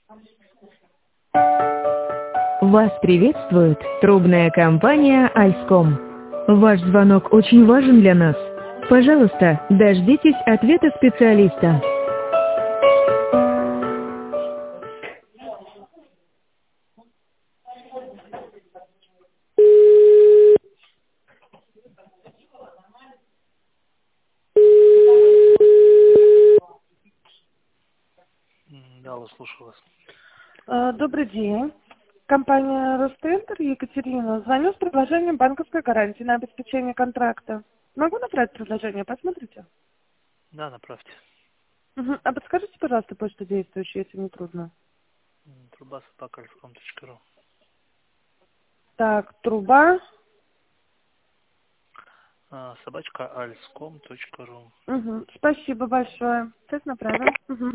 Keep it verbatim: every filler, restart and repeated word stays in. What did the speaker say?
Вас приветствует трубная компания Айском. Ваш звонок очень важен для нас. Пожалуйста, дождитесь ответа специалиста. М, Да, вот слушаю вас. Э, Добрый день. Компания Ростентер, Екатерина. Звоню с предложением банковской гарантии на обеспечение контракта. Могу набрать предложение? Посмотрите. Да, направьте. Мгм. А подскажите, пожалуйста, почту действующую, если не трудно. М, Труба собака альфком точка ру. Так, труба. А, собачка альском точка ру. Мгм. Спасибо большое. Сейчас направим. Мгм.